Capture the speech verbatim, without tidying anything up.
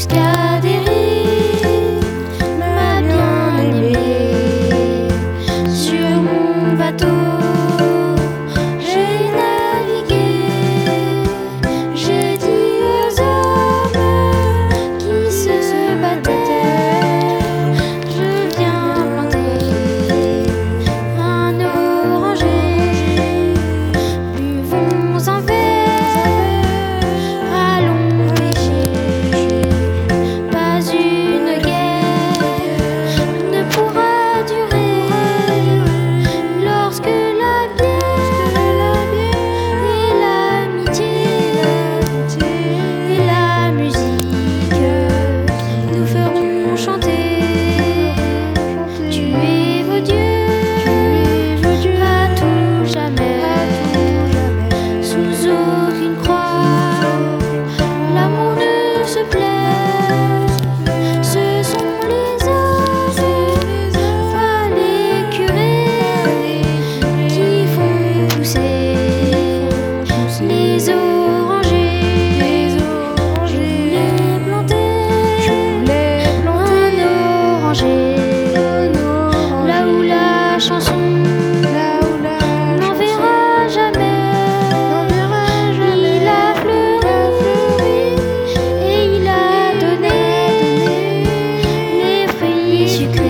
Cascadéry, ma bien-aimée, sur mon bateau j'ai navigué. J'ai dit aux hommes qui se battaient, je viens planter un oranger. Buvons un verre, allons pêcher. Pas une guerre ne pourra durer lorsque la bière et l'amitié et la musique nous feront chanter. Tuez vos dieux à tout jamais, sous aucune croix. L'amour ne se plaît, ce sont les hommes, pas les curés, qui font pousser les orangers. Je voulais planter un oranger, là où la chanson n'enverra jamais. Il a fleuri et il a donné les fruits sucrés.